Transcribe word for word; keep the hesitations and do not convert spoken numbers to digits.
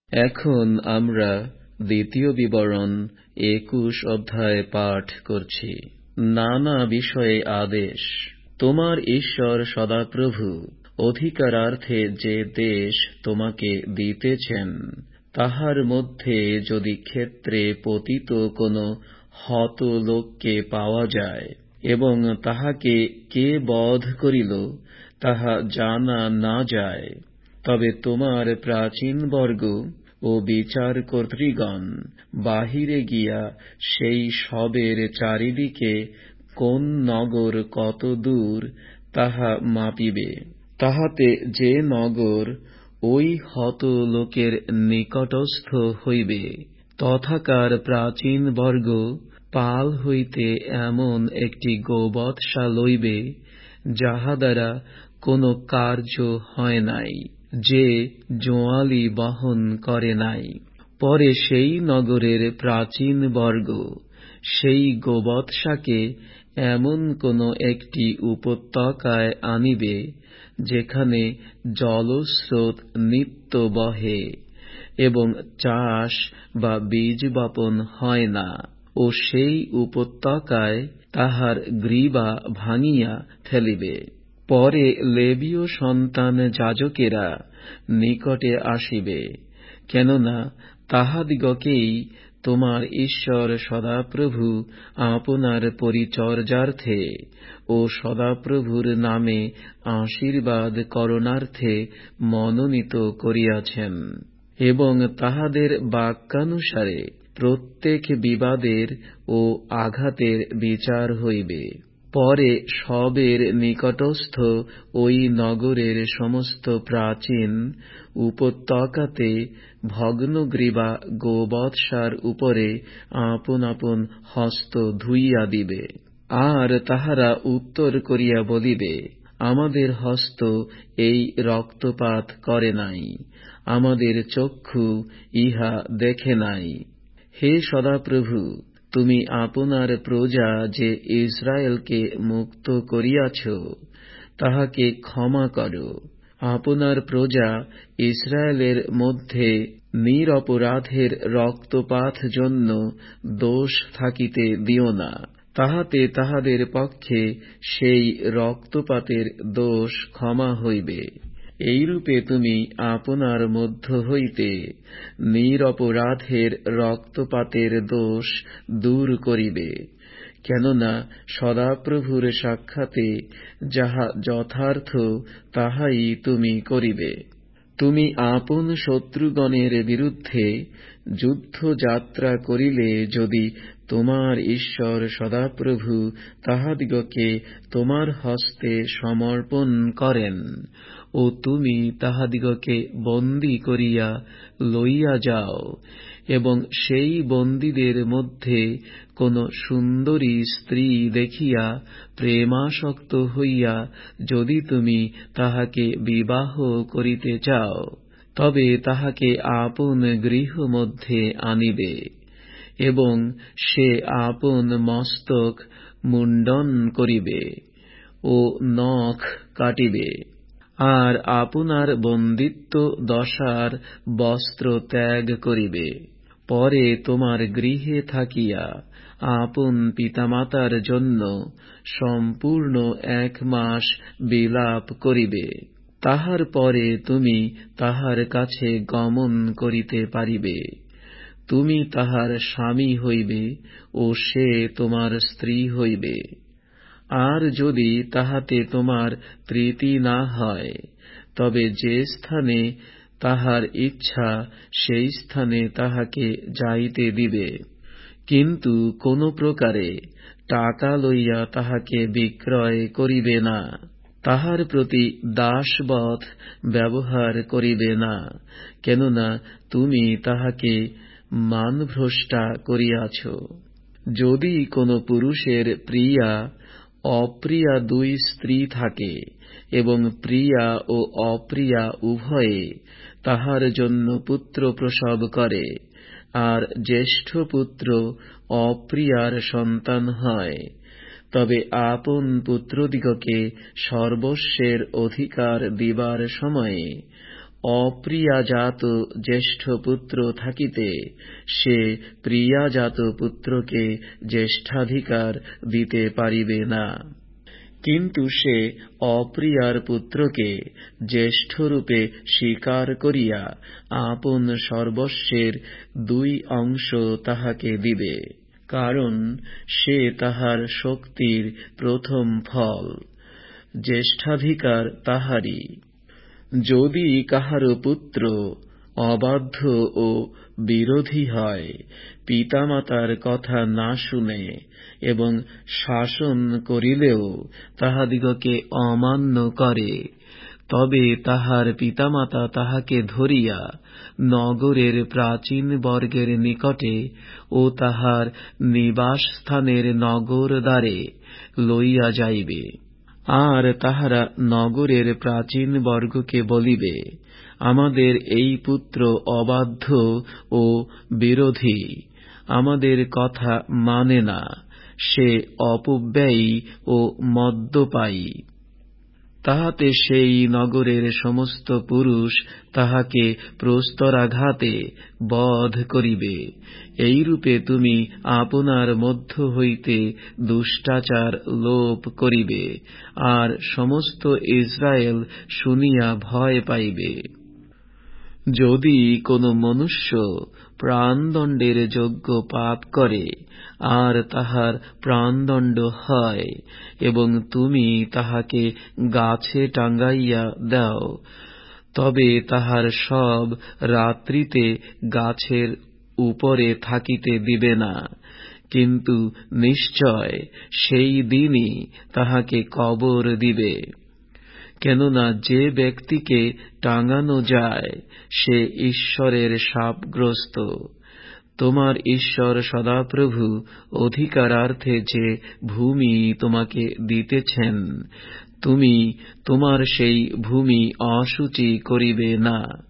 এখন আমরা দ্বিতীয় বিবরণ একুশ অধ্যায় পাঠ করছি। নানা বিষয়ে আদেশ। তোমার ঈশ্বর সদাপ্রভু অধিকারার্থে যে দেশ তোমাকে দিতেছেন, তাহার মধ্যে যদি ক্ষেত্রে পতিত কোনো হত লোককে পাওয়া যায় এবং তাহাকে কে বধ করিল তাহা জানা না যায়, তবে তোমার প্রাচীনবর্গ ও বিচার কর্তৃগণ বাহিরে গিয়া সেই শবের চারিদিকে কোন নগর কত দূর তাহা মাপিবে। তাহাতে যে নগর ওই হত লোকের নিকটস্থ হইবে, তথাকার প্রাচীনবর্গ পাল হইতে এমন একটি গোবৎসা লইবে, যাহা দ্বারা কোন কার্য হয় নাই, যে জোয়ালি বহন করে নাই। পরে সেই নগরের প্রাচীনবর্গ সেই গোবৎসাকে এমন কোন একটি উপত্যকায় আনিবে, যেখানে জলস্রোত নিত্য বহে এবং চাষ বা বীজ বপন হয় না, ও সেই উপত্যকায় তাহার গ্রীবা ভাঙিয়া ফেলিবে। পরে লেবীয় সন্তান যাজকেরা নিকটে আসিবে, কেননা তাহাদিগকেই তোমার ঈশ্বর সদাপ্রভু আপনার পরিচর্যার্থে ও সদাপ্রভুর নামে আশীর্বাদ করণার্থে মনোনীত করিয়াছেন, এবং তাহাদের বাক্যানুসারে প্রত্যেক বিবাদের ও আঘাতের বিচার হইবে। পরে শবের নিকটস্থ ওই নগরের সমস্ত প্রাচীন উপত্যকাতে ভগ্নগ্রীবা গোবৎসার উপরে আপন আপন হস্ত ধুইয়া দিবে। আর তাহারা উত্তর করিয়া বলিবে, আমাদের হস্ত এই রক্তপাত করে নাই, আমাদের চক্ষু ইহা দেখে নাই। হে সদাপ্রভু, তুমি আপনার প্রজা যে ইসরায়েলকে মুক্ত করিয়াছ, তাহাকে ক্ষমা করো। আপনার প্রজা ইসরায়েলের মধ্যে নিরপরাধের রক্তপাত জন্য দোষ থাকিতে দিও না, তাহাতে তাহাদের পক্ষে সেই রক্তপাতের দোষ ক্ষমা হইবে। এইরূপে তুমি আপনার মধ্য হইতে নিরপরাধের রক্তপাতের দোষ দূর করিবে, কেননা সদাপ্রভুর সাক্ষাতে যাহা যথার্থ তাহাই তুমি করিবে। তুমি আপন শত্রুগণের বিরুদ্ধে যুদ্ধযাত্রা করিলে যদি তোমার ঈশ্বর সদাপ্রভু তাহাদিগকে তোমার হস্তে সমর্পণ করেন, ও তুমি তাহাদিগকে বন্দী করিয়া লইয়া যাও, এবং সেই বন্দীদের মধ্যে কোন সুন্দরী স্ত্রী দেখিয়া প্রেমাসক্ত হইয়া যদি তুমি তাহাকে বিবাহ করিতে চাও, তবে তাহাকে আপন গৃহ মধ্যে আনিবে, এবং সে আপন মস্তক মুণ্ডন করিবে ও নখ কাটিবে, আর আপনার বন্দিত্ব দশার বস্ত্র ত্যাগ করিবে। পরে তোমার গৃহে থাকিয়া আপন পিতামাতার জন্য সম্পূর্ণ এক মাস বিলাপ করিবে। তাহার পরে তুমি তাহার কাছে গমন করিতে পারিবে। তুমি তাহার স্বামী হইবে ও সে তোমার স্ত্রী হইবে। আর যদি তাহাতে তোমার তৃপ্তি না হয়, তবে যে স্থানে তাহার ইচ্ছা সেই স্থানে তাহাকে যাইতে দিবে, কিন্তু কোন প্রকারে টাকা লইয়া তাহাকে বিক্রয় করিবে না। তাহার প্রতি দাসবৎ ব্যবহার করিবে না, কেননা তুমি তাহাকে মানভ্রষ্টা করিয়াছ। যদি কোন পুরুষের প্রিয়া অপ্রিয়া দুই স্ত্রী থাকে, এবং প্রিয়া ও অপ্রিয়া উভয়ে তাহার জন্য পুত্র প্রসব করে, আর জ্যেষ্ঠ পুত্র অপ্রিয়ার সন্তান হয়, তবে আপন পুত্রদিগকে সর্বস্বের অধিকার দিবার সময়ে অপ্রিয়াজাত জ্যেষ্ঠ পুত্র থাকিতে সে প্রিয়াজাত পুত্রকে জ্যেষ্ঠাধিকার দিতে পারিবে না, কিন্তু সে অপ্রিয়ার পুত্রকে জ্যেষ্ঠরূপে স্বীকার করিয়া আপন সর্বস্বের দুই অংশ তাহাকে দিবে, কারণ সে তাহার শক্তির প্রথম ফল, জ্যেষ্ঠাধিকার তাহারই। যদি কাহারো পুত্র অবাধ্য ও বিরোধী হয়, পিতামাতার কথা না শুনে এবং শাসন করিলেও তাহাদিগকে অমান্য করে, তবে তাহার পিতামাতা তাহাকে ধরিয়া নগরের প্রাচীন বর্গের নিকটে ও তাহার নিবাসস্থানের নগর দ্বারে লইয়া যাইবে। আর তাহারা নগরের প্রাচীন বর্গকে বলিবে, আমাদের এই পুত্র অবাধ্য ও বিরোধী, আমাদের কথা মানে না, সে অপব্যয়ী ও মদ্যপায়ী। তাহাতে সেই নগরের সমস্ত পুরুষ তাহাকে প্রস্তরাঘাতে বধ করিবে। এইরূপে তুমি আপনার মধ্য হইতে দুষ্টাচার লোপ করিবে, আর সমস্ত ইসরায়েল শুনিয়া ভয় পাইবে। যদি কোন মনুষ্য প্রাণদণ্ডের যোগ্য পাপ করে আর তাহার প্রাণদণ্ড হয়, এবং তুমি তাহাকে গাছে টাঙ্গাইয়া দাও, তবে তাহার সব রাত্রিতে গাছের উপরে থাকিতে দিবে না, কিন্তু নিশ্চয় সেই দিনই তাহাকে কবর দিবে। কেননা যে ব্যক্তিকে টাঙানো যায় সে ঈশ্বরের শাপগ্রস্ত। তোমার ঈশ্বর সদাপ্রভু অধিকারার্থে যে ভূমি তোমাকে দিতেছেন, তুমি তোমার সেই ভূমি অশুচি করিবে না।